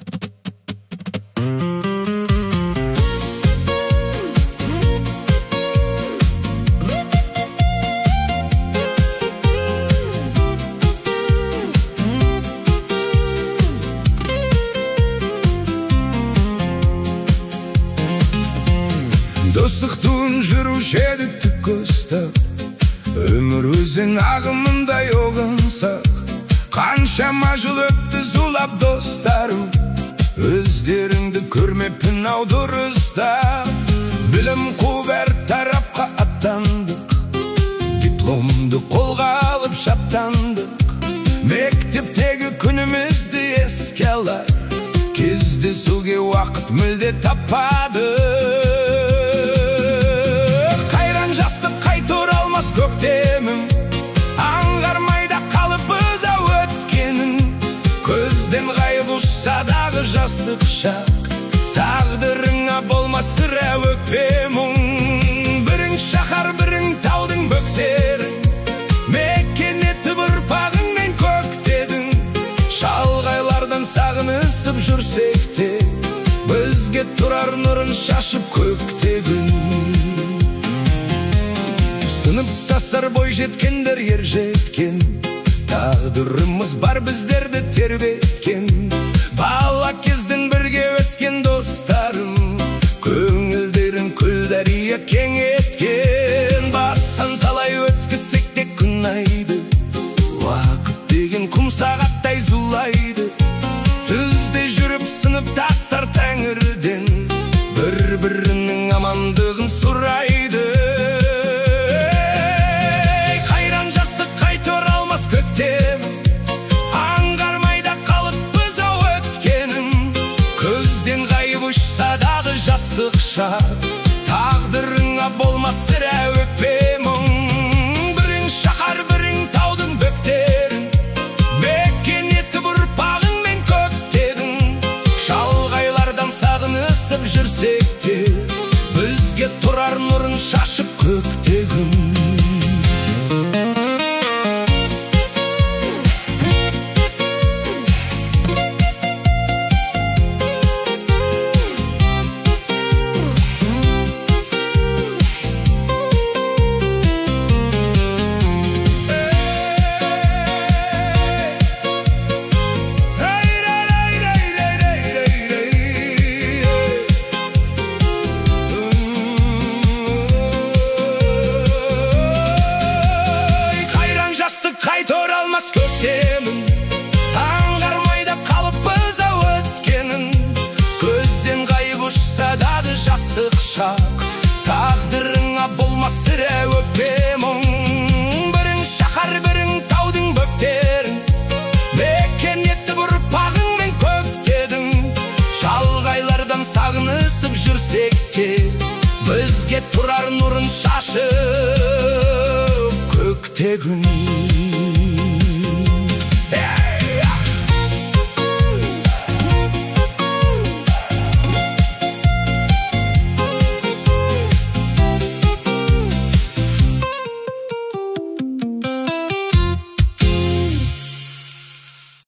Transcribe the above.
Достықтың жүруші еді түк көстіп, өмір өзен ағымындай оғынсақ. Қаншама жыл өтті зулап достарым, өздеріңді көрмеппін ау дұрыстап. Білім қуып әр тарапқа аттандық, дипломды қолға алып шаттандық. Мектептегі күнімізді еске алар, кездесуге уақыт мүлде таппады. Көктемім аңғармайда қалып біз ау өткенін, көзден ғайып ұшса дағы жастық шақ, тағдырыңа болмас сірә өкпе мұң. Бірің шаһар, бірің таудың бөктерің, мекен етіп ұрпағыңмен көктедің. Шалғайлардан сағынысып жүрсек те, бізге тұрар нұрын шашып көктегін. Сыныптастар бой жеткендер ер жеткен, тағдырымыз бар біздерді тербеткен. Бала кезден бірге өскен достарым, көңілдерін күлдәрия кең еткен. Бастан талай өткізсек те күн айды, уақыт деген құм сағаттай зулайды. Түзде жүріп сыныптастар тәңірден, бір-бірінің амандығын сұрайды. Аңғармайда қалып біз ау өткенін, көзден ғайып ұшса дағы жастық шақ, тағдырыңа болмас сірә өкпе мұң. Бірің шаһар, бірің таудың бөктерін, мекен етіп ұрпағыңмен көктедің. Шалғайлардан сағынысып жүрсек те, бізге тұрар нұрын шашып көктегін. Көктемін аңғармайда қалып біз ау өткенін, көзден ғайып ұшса дағы жастық шақ, тағдырыңа болмас сірә өкпе мұң. Бірің шаһар, бірің таудың бөктерін, мекен етіп ұрпағыңмен көктедің. Шалғайлардан сағынысып жүрсек те, бізге тұрар нұрын шашып көктегін.